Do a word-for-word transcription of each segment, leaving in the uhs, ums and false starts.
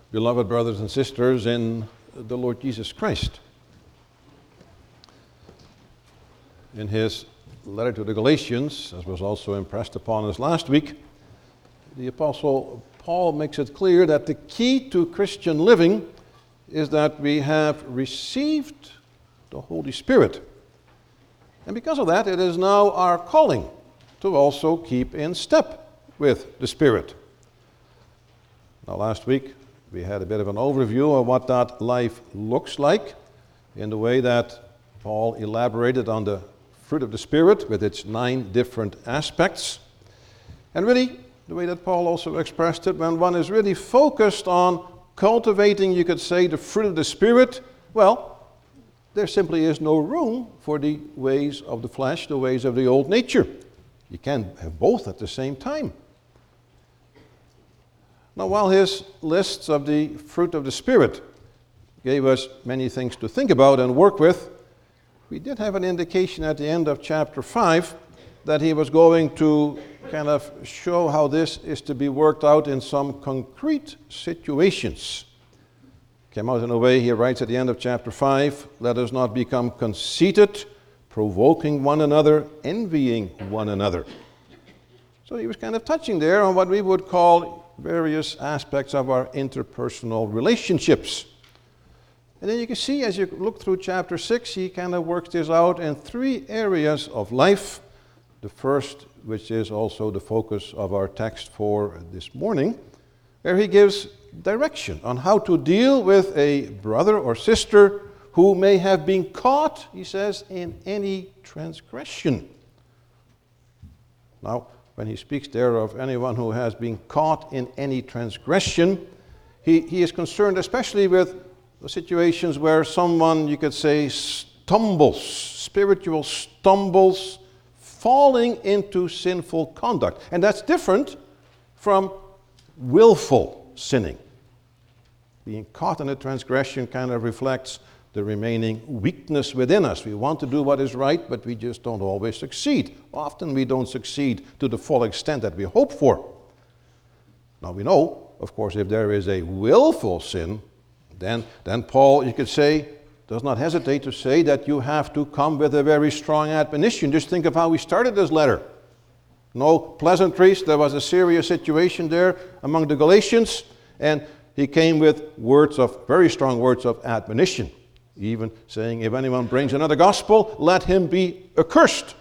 Beloved brothers and sisters in the Lord Jesus Christ. In his letter to the Galatians, as was also impressed upon us last week, the Apostle Paul makes it clear that the key to Christian living is that we have received the Holy Spirit. And because of that, it is now our calling to also keep in step with the Spirit. Now, last week, we had a bit of an overview of what that life looks like in the way that Paul elaborated on the fruit of the Spirit with its nine different aspects. And really, the way that Paul also expressed it, when one is really focused on cultivating, you could say, the fruit of the Spirit, well, there simply is no room for the ways of the flesh, the ways of the old nature. You can't have both at the same time. Now, while his lists of the fruit of the Spirit gave us many things to think about and work with, we did have an indication at the end of chapter five that he was going to kind of show how this is to be worked out in some concrete situations. Came out in a way, he writes at the end of chapter five, let us not become conceited, provoking one another, envying one another. So he was kind of touching there on what we would call various aspects of our interpersonal relationships. And then you can see as you look through chapter six, he kind of works this out in three areas of life. The first, which is also the focus of our text for this morning, where he gives direction on how to deal with a brother or sister who may have been caught, he says, in any transgression. Now, when he speaks there of anyone who has been caught in any transgression, he, he is concerned especially with the situations where someone, you could say, stumbles, spiritual stumbles, falling into sinful conduct. And that's different from willful sinning. Being caught in a transgression kind of reflects the remaining weakness within us. We want to do what is right, but we just don't always succeed. Often we don't succeed to the full extent that we hope for. Now we know, of course, if there is a willful sin, then, then Paul, you could say, does not hesitate to say that you have to come with a very strong admonition. Just think of how we started this letter. No pleasantries. There was a serious situation there among the Galatians, and he came with words of, very strong words of admonition. Even saying, if anyone brings another gospel, let him be accursed.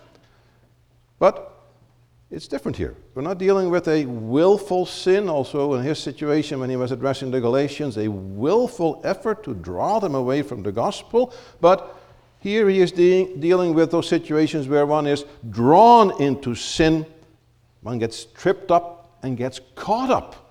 But it's different here. We're not dealing with a willful sin, also in his situation when he was addressing the Galatians, a willful effort to draw them away from the gospel. But here he is de- dealing with those situations where one is drawn into sin, one gets tripped up and gets caught up.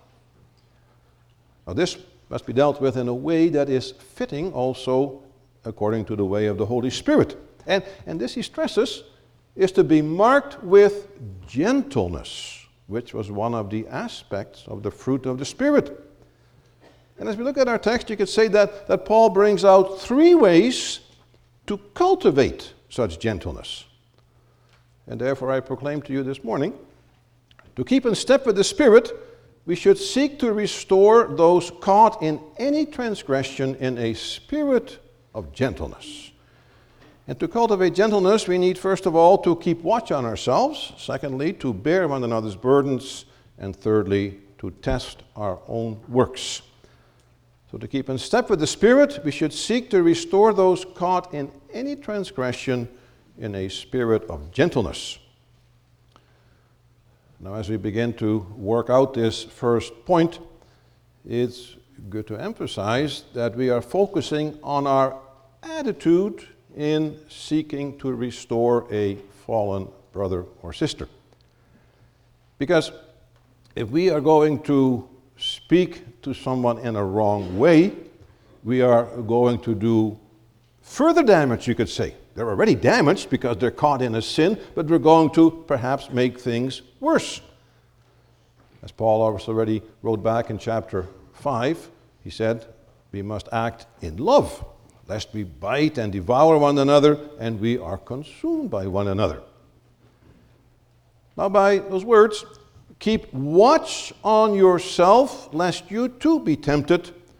Now this must be dealt with in a way that is fitting also according to the way of the Holy Spirit. And, and this, he stresses, is to be marked with gentleness, which was one of the aspects of the fruit of the Spirit. And as we look at our text, you could say that, that Paul brings out three ways to cultivate such gentleness. And therefore I proclaim to you this morning, to keep in step with the Spirit, we should seek to restore those caught in any transgression in a spirit of gentleness. And to cultivate gentleness, we need first of all to keep watch on ourselves. Secondly, to bear one another's burdens. And thirdly, to test our own works. So to keep in step with the Spirit, we should seek to restore those caught in any transgression in a spirit of gentleness. Now, as we begin to work out this first point, it's good to emphasize that we are focusing on our attitude in seeking to restore a fallen brother or sister. Because if we are going to speak to someone in a wrong way, we are going to do further damage, you could say. They're already damaged because they're caught in a sin, but we're going to perhaps make things worse. As Paul already wrote back in chapter five, he said, we must act in love, lest we bite and devour one another, and we are consumed by one another. Now, by those words, keep watch on yourself, lest you too be tempted.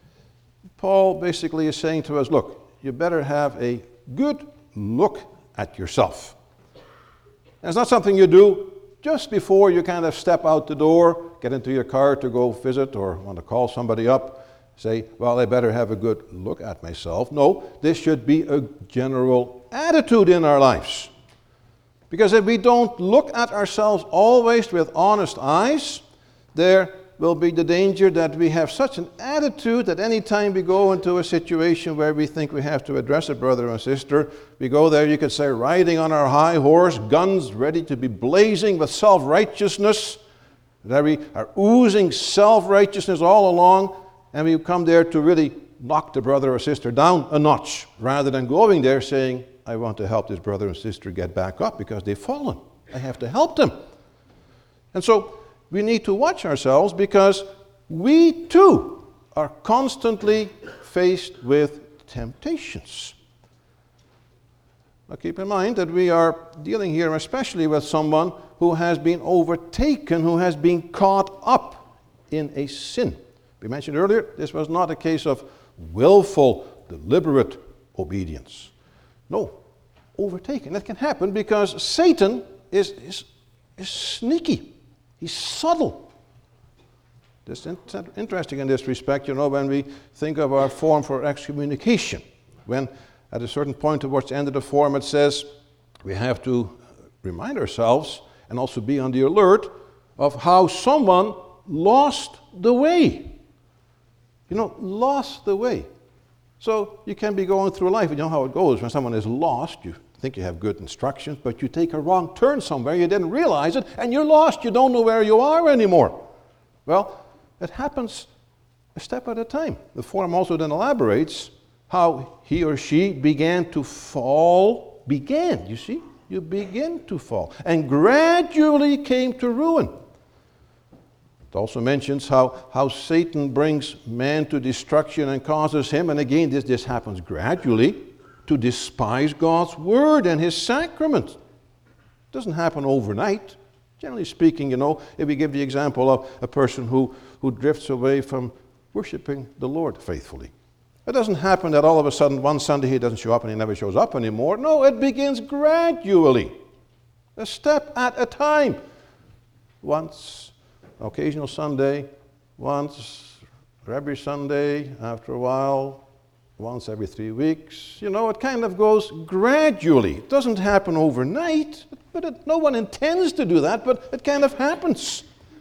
Paul basically is saying to us, look, you better have a good look at yourself. And it's not something you do just before you kind of step out the door, get into your car to go visit or want to call somebody up, say, well, I better have a good look at myself. No, this should be a general attitude in our lives. Because if we don't look at ourselves always with honest eyes, there will be the danger that we have such an attitude that any time we go into a situation where we think we have to address a brother or sister, we go there, you could say, riding on our high horse, guns ready to be blazing with self-righteousness, that we are oozing self-righteousness all along, and we come there to really knock the brother or sister down a notch, rather than going there saying, I want to help this brother and sister get back up because they've fallen. I have to help them. And so we need to watch ourselves because we too are constantly faced with temptations. Now keep in mind that we are dealing here especially with someone who has been overtaken, who has been caught up in a sin. We mentioned earlier, this was not a case of willful, deliberate obedience. No, overtaken. That can happen because Satan is, is, is sneaky. He's subtle. This is interesting in this respect, you know, when we think of our form for excommunication. When at a certain point towards the end of the form it says we have to remind ourselves and also be on the alert of how someone lost the way. You know, lost the way. So you can be going through life, you know how it goes when someone is lost, you think you have good instructions, but you take a wrong turn somewhere, you didn't realize it, and you're lost, you don't know where you are anymore. Well, it happens a step at a time. The form also then elaborates how he or she began to fall, began, you see, you begin to fall, and gradually came to ruin. It also mentions how, how Satan brings man to destruction and causes him, and again this, this happens gradually, to despise God's word and his sacrament. It doesn't happen overnight. Generally speaking, you know, if we give the example of a person who, who drifts away from worshiping the Lord faithfully. It doesn't happen that all of a sudden one Sunday he doesn't show up and he never shows up anymore. No, it begins gradually, a step at a time. Once, occasional Sunday, once, or every Sunday, after a while, once every three weeks. You know, it kind of goes gradually. It doesn't happen overnight, but it, no one intends to do that, but it kind of happens.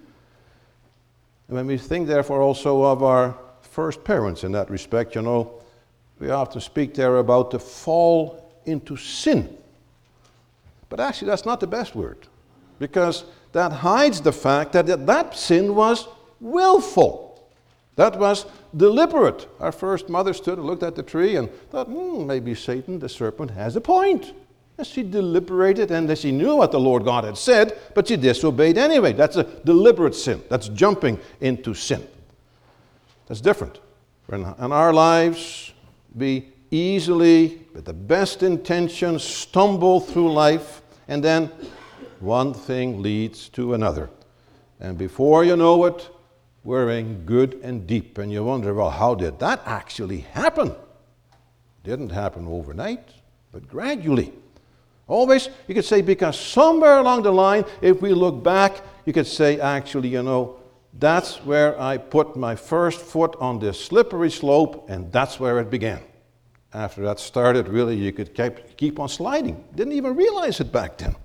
And when we think, therefore, also of our first parents in that respect, you know, we often speak there about the fall into sin. But actually, that's not the best word, because that hides the fact that that sin was willful. That was deliberate. Our first mother stood and looked at the tree and thought, hmm, maybe Satan, the serpent, has a point. And she deliberated, and she knew what the Lord God had said, but she disobeyed anyway. That's a deliberate sin. That's jumping into sin. That's different. In our lives, we easily, with the best intentions, stumble through life, and then one thing leads to another. And before you know it, we're in good and deep. And you wonder, well, how did that actually happen? It didn't happen overnight, but gradually. Always, you could say, because somewhere along the line, if we look back, you could say, actually, you know, that's where I put my first foot on this slippery slope, and that's where it began. After that started, really, you could keep, keep on sliding. Didn't even realize it back then.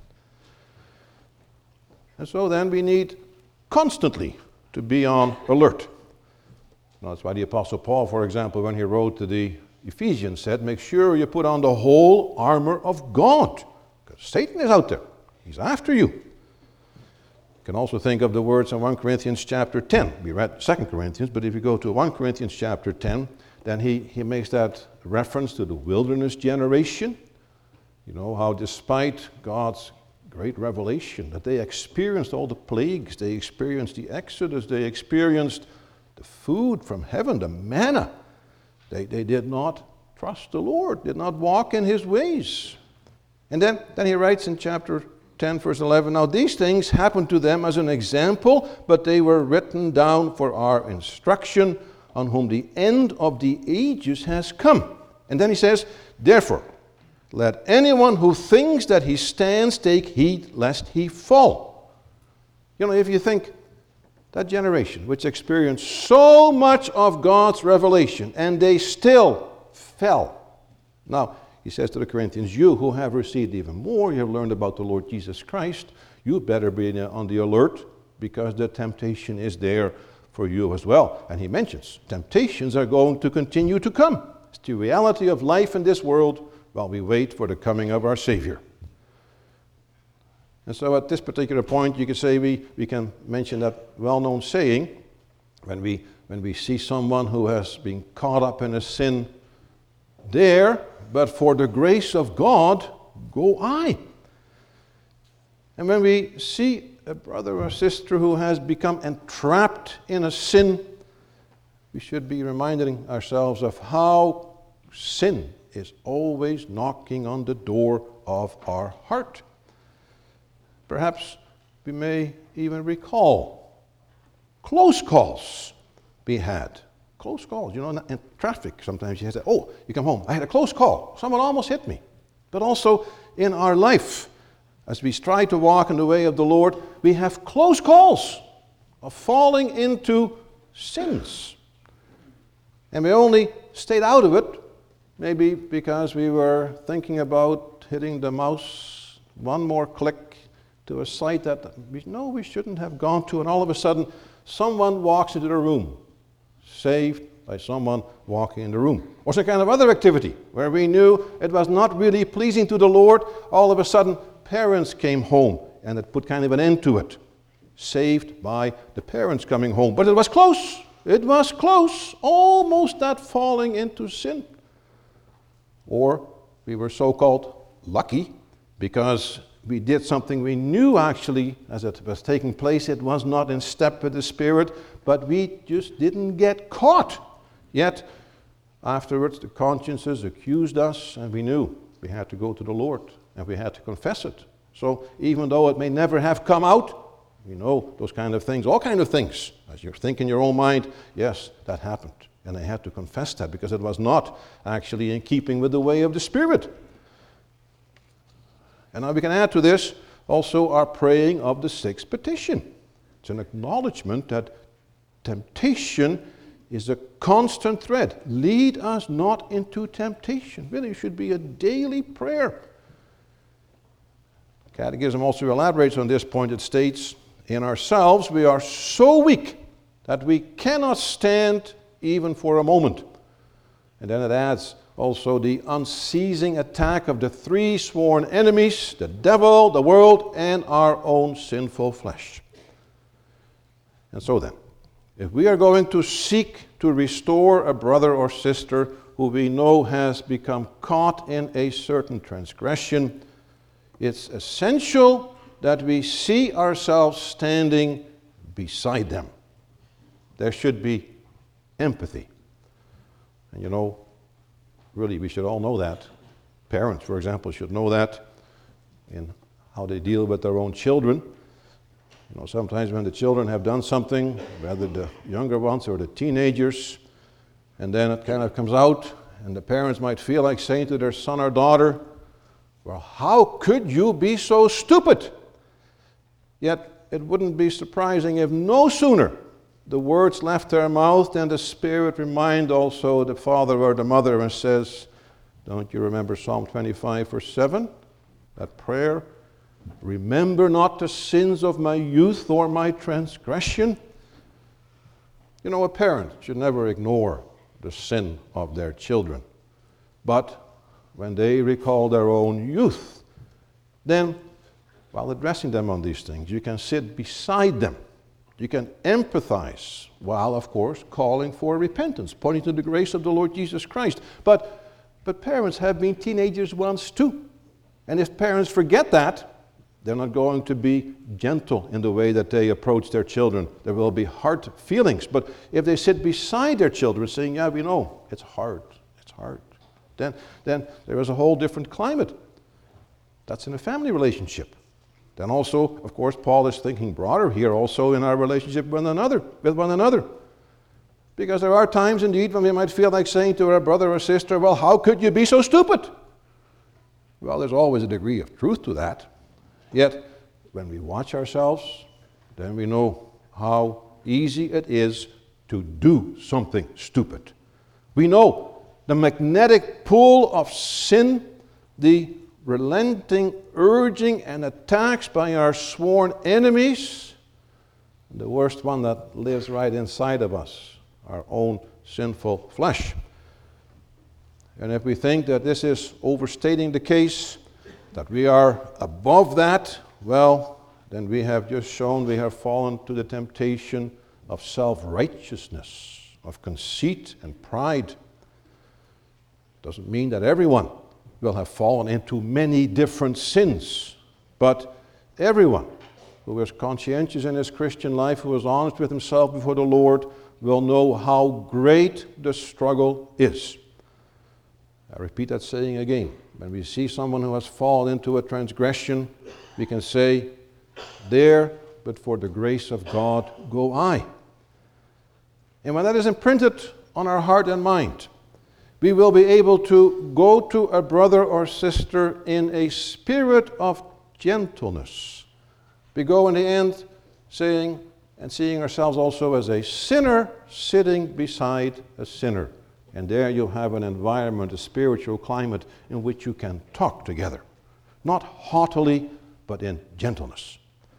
And so then we need constantly to be on alert. That's why the Apostle Paul, for example, when he wrote to the Ephesians, said, make sure you put on the whole armor of God. Because Satan is out there. He's after you. You can also think of the words in First Corinthians chapter ten. We read Second Corinthians, but if you go to First Corinthians chapter ten, then he, he makes that reference to the wilderness generation. You know, how despite God's great revelation, that they experienced all the plagues, they experienced the Exodus, they experienced the food from heaven, the manna. They, they did not trust the Lord, did not walk in his ways. And then, then he writes in chapter ten, verse eleven, now these things happened to them as an example, but they were written down for our instruction, on whom the end of the ages has come. And then he says, therefore, let anyone who thinks that he stands take heed lest he fall. You know, if you think that generation which experienced so much of God's revelation and they still fell. Now, he says to the Corinthians, you who have received even more, you have learned about the Lord Jesus Christ, you better be on the alert because the temptation is there for you as well. And he mentions temptations are going to continue to come. It's the reality of life in this world while we wait for the coming of our Savior. And so at this particular point, you could say we, we can mention that well-known saying, when we, when we see someone who has been caught up in a sin there, but for the grace of God, go I. And when we see a brother or sister who has become entrapped in a sin, we should be reminding ourselves of how sin is always knocking on the door of our heart. Perhaps we may even recall close calls we had. Close calls, you know, in traffic sometimes you say, oh, you come home, I had a close call. Someone almost hit me. But also in our life, as we strive to walk in the way of the Lord, we have close calls of falling into sins. And we only stayed out of it, maybe because we were thinking about hitting the mouse one more click to a site that we know we shouldn't have gone to, and all of a sudden someone walks into the room, saved by someone walking in the room. Or some kind of other activity where we knew it was not really pleasing to the Lord. All of a sudden parents came home and it put kind of an end to it. Saved by the parents coming home. But it was close. It was close. Almost that falling into sin. Or we were so-called lucky because we did something we knew actually as it was taking place. It was not in step with the Spirit, but we just didn't get caught. Yet afterwards the consciences accused us and we knew we had to go to the Lord and we had to confess it. So even though it may never have come out, you know those kind of things, all kind of things. As you think in your own mind, yes, that happened. And I had to confess that because it was not actually in keeping with the way of the Spirit. And now we can add to this also our praying of the sixth petition. It's an acknowledgement that temptation is a constant thread. Lead us not into temptation. Really, it should be a daily prayer. Catechism also elaborates on this point. It states, in ourselves we are so weak that we cannot stand even for a moment. And then it adds also the unceasing attack of the three sworn enemies, the devil, the world, and our own sinful flesh. And so then, if we are going to seek to restore a brother or sister who we know has become caught in a certain transgression, it's essential that we see ourselves standing beside them. There should be empathy. And you know, really, we should all know that. Parents, for example, should know that in how they deal with their own children. You know, sometimes when the children have done something, whether the younger ones or the teenagers, and then it kind of comes out, and the parents might feel like saying to their son or daughter, well, how could you be so stupid? Yet it wouldn't be surprising if no sooner the words left their mouth than the Spirit remind also the father or the mother and says, don't you remember Psalm twenty-five verse seven? That prayer, remember not the sins of my youth or my transgression. You know, a parent should never ignore the sin of their children. But when they recall their own youth, then while addressing them on these things, you can sit beside them. You can empathize while, of course, calling for repentance, pointing to the grace of the Lord Jesus Christ. But, but parents have been teenagers once too. And if parents forget that, they're not going to be gentle in the way that they approach their children. There will be hard feelings. But if they sit beside their children saying, yeah, we know, it's hard, it's hard, then, then there is a whole different climate. That's in a family relationship. Then also, of course, Paul is thinking broader here also in our relationship with one another, with one another. Because there are times indeed when we might feel like saying to our brother or sister, well, how could you be so stupid? Well, there's always a degree of truth to that. Yet, when we watch ourselves, then we know how easy it is to do something stupid. We know the magnetic pull of sin, the relenting urging and attacks by our sworn enemies, and the worst one that lives right inside of us, our own sinful flesh. And if we think that this is overstating the case, that we are above that, well, then we have just shown we have fallen to the temptation of self-righteousness, of conceit and pride. Doesn't mean that everyone will have fallen into many different sins, but everyone who is conscientious in his Christian life, who is honest with himself before the Lord, will know how great the struggle is. I repeat that saying again. When we see someone who has fallen into a transgression, we can say, there, but for the grace of God go I. And when that is imprinted on our heart and mind, we will be able to go to a brother or sister in a spirit of gentleness. We go in the end saying and seeing ourselves also as a sinner sitting beside a sinner. And there you have an environment, a spiritual climate in which you can talk together. Not haughtily, but in gentleness.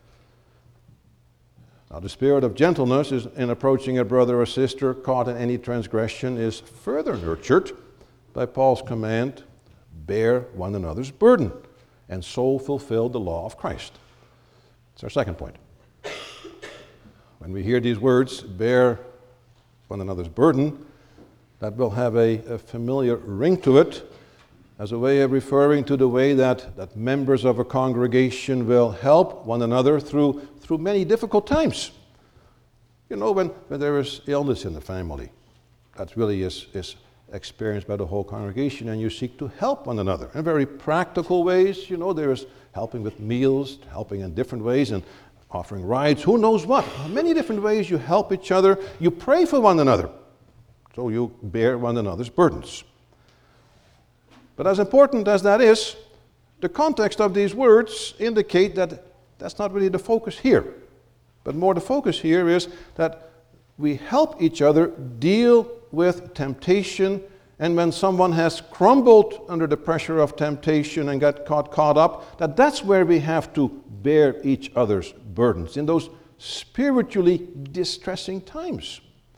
Now, the spirit of gentleness is in approaching a brother or sister caught in any transgression is further nurtured by Paul's command, bear one another's burden, and so fulfill the law of Christ. It's our second point. When we hear these words, bear one another's burden, that will have a, a familiar ring to it as a way of referring to the way that, that members of a congregation will help one another through, through many difficult times. You know, when, when there is illness in the family, that really is, is experienced by the whole congregation, and you seek to help one another in very practical ways. You know, there is helping with meals, helping in different ways, and offering rides, who knows what. Many different ways you help each other. You pray for one another. So you bear one another's burdens. But as important as that is, the context of these words indicate that that's not really the focus here. But more the focus here is that we help each other deal with temptation, and when someone has crumbled under the pressure of temptation and got caught, caught up, that that's where we have to bear each other's burdens, in those spiritually distressing times.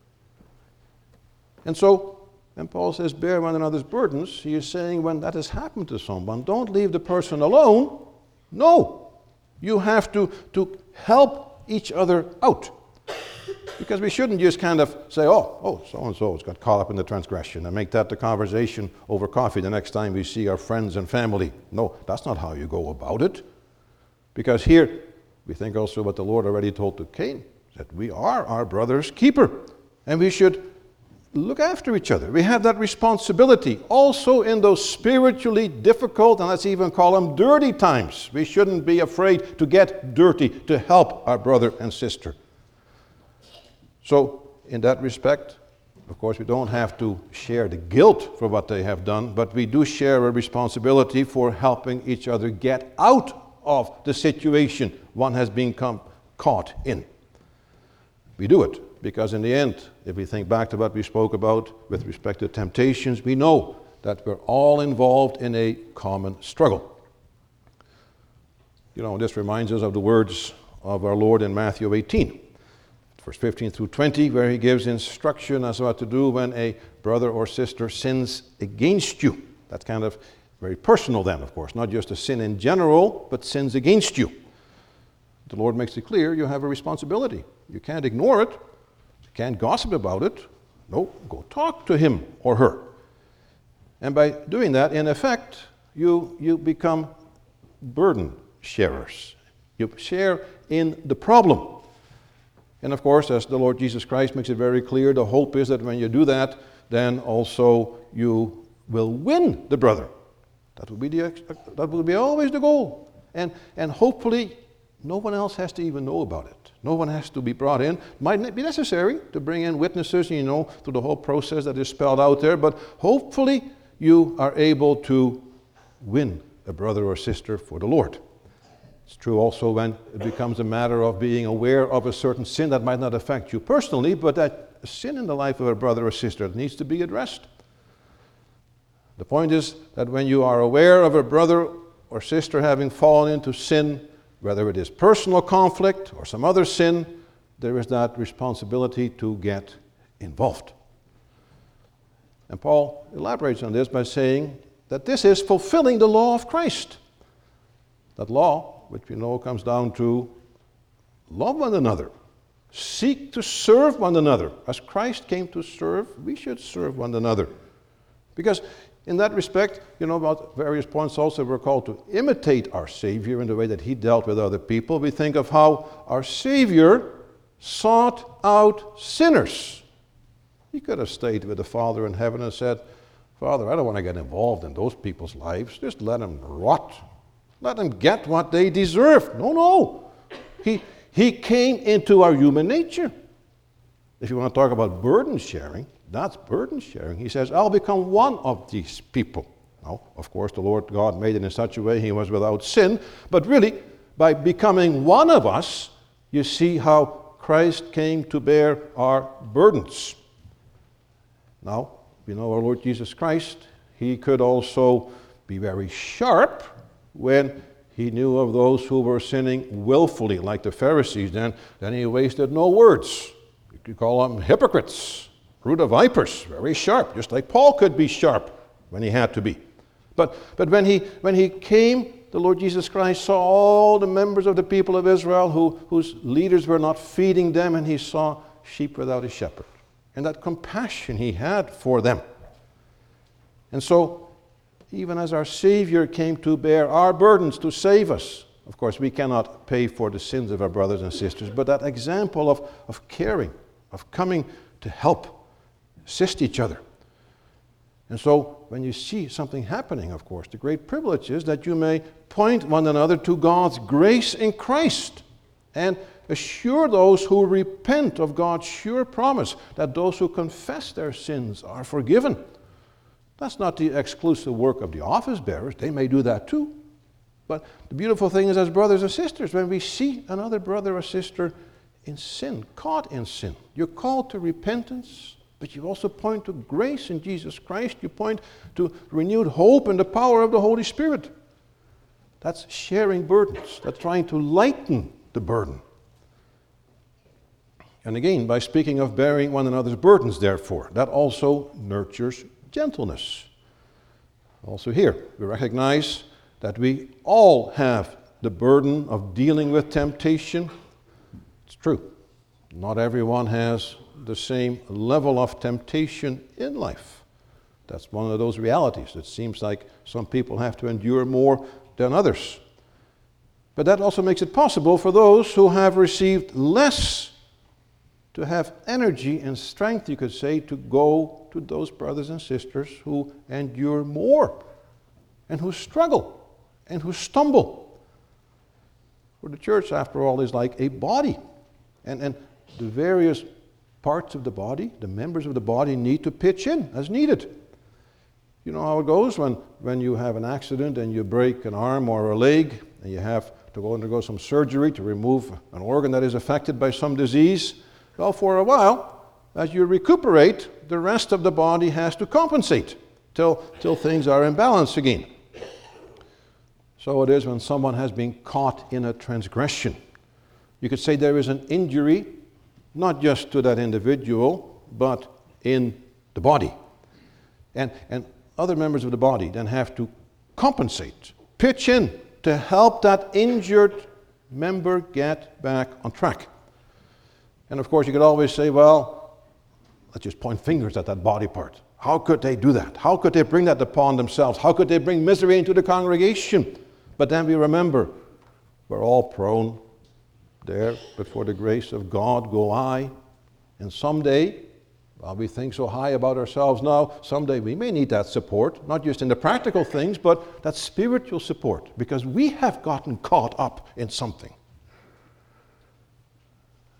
And so, when Paul says, bear one another's burdens, he is saying when that has happened to someone, don't leave the person alone. No, you have to, to help each other out. Because we shouldn't just kind of say, oh, oh, so-and-so has got caught up in the transgression, and make that the conversation over coffee the next time we see our friends and family. No, that's not how you go about it. Because here, we think also what the Lord already told to Cain, that we are our brother's keeper, and we should look after each other. We have that responsibility also in those spiritually difficult, and let's even call them dirty times. We shouldn't be afraid to get dirty to help our brother and sister. So, in that respect, of course, we don't have to share the guilt for what they have done, but we do share a responsibility for helping each other get out of the situation one has become caught in. We do it because in the end, if we think back to what we spoke about with respect to temptations, we know that we're all involved in a common struggle. You know, this reminds us of the words of our Lord in Matthew eighteen. Verse fifteen through twenty, where he gives instruction as to what to do when a brother or sister sins against you. That's kind of very personal then, of course, not just a sin in general, but sins against you. The Lord makes it clear you have a responsibility. You can't ignore it. You can't gossip about it. No, go talk to him or her. And by doing that, in effect, you, you become burden sharers. You share in the problem. And of course, as the Lord Jesus Christ makes it very clear, the hope is that when you do that, then also you will win the brother. That will be, the, that will be always the goal. And, and hopefully, no one else has to even know about it. No one has to be brought in. Might be necessary to bring in witnesses, you know, through the whole process that is spelled out there, but hopefully you are able to win a brother or sister for the Lord. It's true also when it becomes a matter of being aware of a certain sin that might not affect you personally, but that a sin in the life of a brother or sister that needs to be addressed. The point is that when you are aware of a brother or sister having fallen into sin, whether it is personal conflict or some other sin, there is that responsibility to get involved. And Paul elaborates on this by saying that this is fulfilling the law of Christ. That law, which we know comes down to love one another, seek to serve one another. As Christ came to serve, we should serve one another. Because in that respect, you know, about various points also we're called to imitate our Savior in the way that he dealt with other people. We think of how our Savior sought out sinners. He could have stayed with the Father in heaven and said, Father, I don't want to get involved in those people's lives. Just let them rot. Let them get what they deserve. No, no. He, he came into our human nature. If you want to talk about burden sharing, that's burden sharing. He says, I'll become one of these people. Now, of course, the Lord God made it in such a way he was without sin, but really, by becoming one of us, you see how Christ came to bear our burdens. Now, we know our Lord Jesus Christ. He could also be very sharp when he knew of those who were sinning willfully, like the Pharisees. Then, then he wasted no words. You could call them hypocrites. Brood of vipers, very sharp, just like Paul could be sharp when he had to be. But, but when, he, when he came, the Lord Jesus Christ saw all the members of the people of Israel who, whose leaders were not feeding them, and he saw sheep without a shepherd. And that compassion he had for them. And so, even as our Savior came to bear our burdens to save us, of course, we cannot pay for the sins of our brothers and sisters, but that example of, of caring, of coming to help, assist each other. And so when you see something happening, of course, the great privilege is that you may point one another to God's grace in Christ and assure those who repent of God's sure promise that those who confess their sins are forgiven. That's not the exclusive work of the office bearers. They may do that too. But the beautiful thing is, as brothers and sisters, when we see another brother or sister in sin, caught in sin, you're called to repentance, but you also point to grace in Jesus Christ. You point to renewed hope and the power of the Holy Spirit. That's sharing burdens. That's trying to lighten the burden. And again, by speaking of bearing one another's burdens, therefore, that also nurtures gentleness. Also here, we recognize that we all have the burden of dealing with temptation. It's true. Not everyone has the same level of temptation in life. That's one of those realities. It seems like some people have to endure more than others. But that also makes it possible for those who have received less to have energy and strength, you could say, to go to those brothers and sisters who endure more and who struggle and who stumble. For the church, after all, is like a body. And, and the various parts of the body, the members of the body, need to pitch in as needed. You know how it goes when, when you have an accident and you break an arm or a leg and you have to go undergo some surgery to remove an organ that is affected by some disease. Well, for a while, as you recuperate, the rest of the body has to compensate till, till things are in balance again. So it is when someone has been caught in a transgression. You could say there is an injury, not just to that individual, but in the body. And, and other members of the body then have to compensate, pitch in to help that injured member get back on track. And of course, you could always say, well, let's just point fingers at that body part. How could they do that? How could they bring that upon themselves? How could they bring misery into the congregation? But then we remember, we're all prone there, but for the grace of God go I. And someday, while we think so high about ourselves now, someday we may need that support, not just in the practical things, but that spiritual support, because we have gotten caught up in something.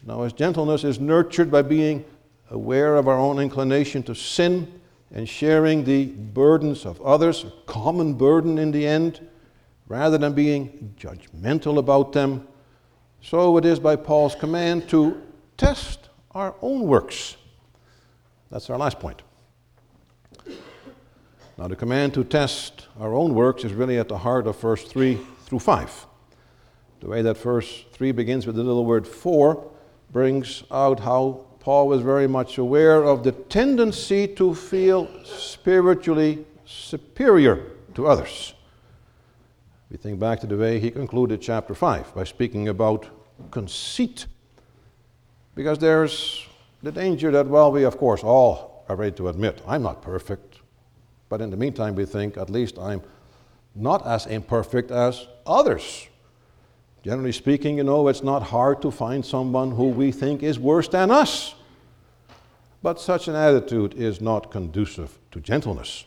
Now, as gentleness is nurtured by being aware of our own inclination to sin and sharing the burdens of others, a common burden in the end, rather than being judgmental about them, so it is by Paul's command to test our own works. That's our last point. Now, the command to test our own works is really at the heart of verse three through five. The way that verse three begins with the little word for brings out how Paul was very much aware of the tendency to feel spiritually superior to others. We think back to the way he concluded chapter five by speaking about conceit. Because there's the danger that, well, we of course all are ready to admit, I'm not perfect. But in the meantime, we think, at least I'm not as imperfect as others. Generally speaking, you know, it's not hard to find someone who we think is worse than us. But such an attitude is not conducive to gentleness.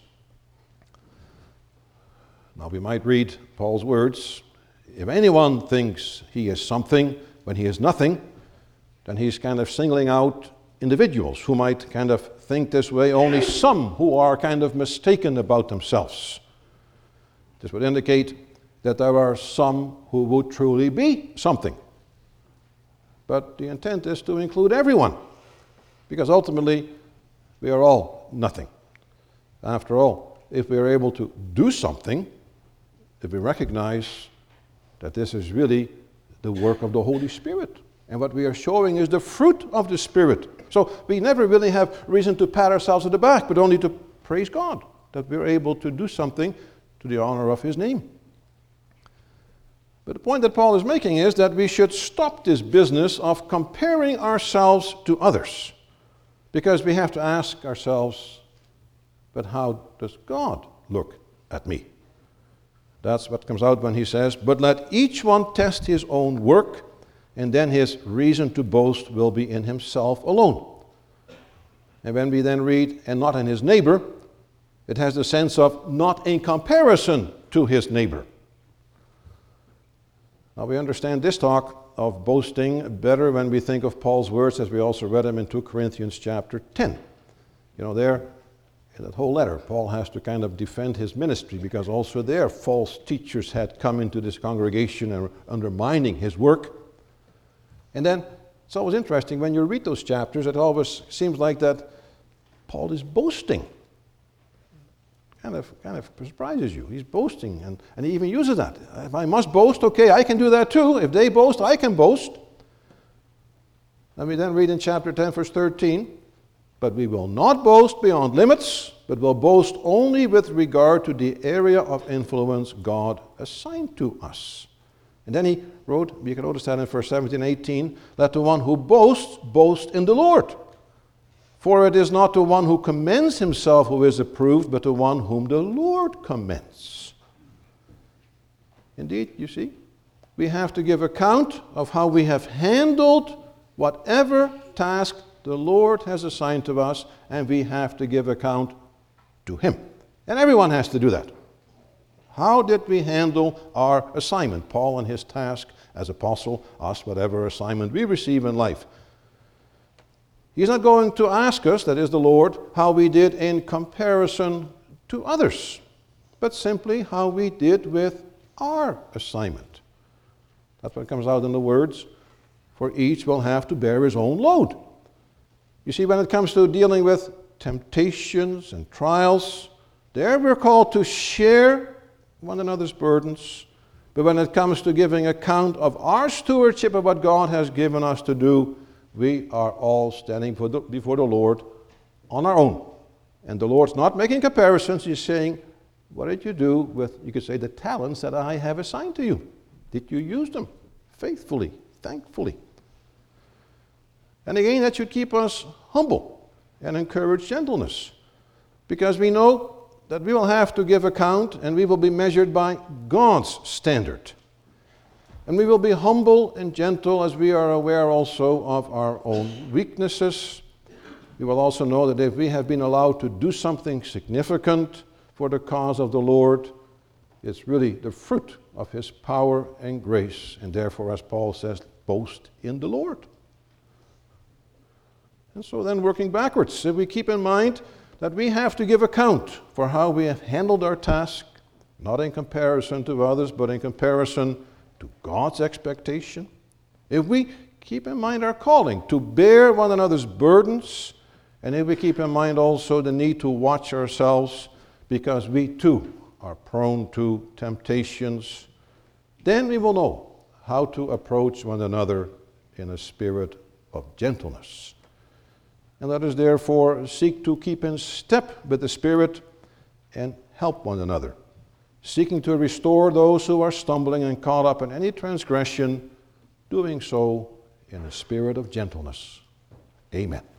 Now, we might read Paul's words. If anyone thinks he is something when he is nothing, then he's kind of singling out individuals who might kind of think this way, only some who are kind of mistaken about themselves. This would indicate that there are some who would truly be something. But the intent is to include everyone, because ultimately we are all nothing. After all, if we are able to do something, if we recognize that this is really the work of the Holy Spirit, and what we are showing is the fruit of the Spirit. So we never really have reason to pat ourselves on the back, but only to praise God that we're able to do something to the honor of His name. But the point that Paul is making is that we should stop this business of comparing ourselves to others, because we have to ask ourselves, but how does God look at me? That's what comes out when he says, but let each one test his own work, and then his reason to boast will be in himself alone. And when we then read, and not in his neighbor, it has the sense of not in comparison to his neighbor. Now, we understand this talk of boasting better when we think of Paul's words as we also read them in Second Corinthians chapter ten. You know, there, in that whole letter, Paul has to kind of defend his ministry, because also there false teachers had come into this congregation and were undermining his work. And then it's always interesting when you read those chapters, it always seems like that Paul is boasting. Kind of, kind of surprises you. He's boasting, and, and he even uses that. If I must boast, okay, I can do that too. If they boast, I can boast. Let me then read in chapter ten, verse thirteen. But we will not boast beyond limits, but will boast only with regard to the area of influence God assigned to us. And then he wrote, you can notice that in verse seventeen, eighteen, let the one who boasts, boast in the Lord. For it is not the one who commends himself who is approved, but the one whom the Lord commends. Indeed, you see, we have to give account of how we have handled whatever task the Lord has assigned to us, and we have to give account to Him. And everyone has to do that. How did we handle our assignment? Paul and his task as apostle, us, whatever assignment we receive in life. He's not going to ask us, that is the Lord, how we did in comparison to others, but simply how we did with our assignment. That's what comes out in the words, for each will have to bear his own load. You see, when it comes to dealing with temptations and trials, there we're called to share one another's burdens. But when it comes to giving account of our stewardship of what God has given us to do, we are all standing before the Lord on our own. And the Lord's not making comparisons. He's saying, what did you do with, you could say, the talents that I have assigned to you? Did you use them faithfully, thankfully? And again, that should keep us humble and encourage gentleness, because we know that we will have to give account and we will be measured by God's standard. And we will be humble and gentle as we are aware also of our own weaknesses. We will also know that if we have been allowed to do something significant for the cause of the Lord, it's really the fruit of His power and grace. And therefore, as Paul says, boast in the Lord. And so then working backwards, if we keep in mind that we have to give account for how we have handled our task, not in comparison to others, but in comparison to God's expectation. If we keep in mind our calling to bear one another's burdens, and if we keep in mind also the need to watch ourselves because we too are prone to temptations, then we will know how to approach one another in a spirit of gentleness. And let us therefore seek to keep in step with the Spirit and help one another, seeking to restore those who are stumbling and caught up in any transgression, doing so in a spirit of gentleness. Amen.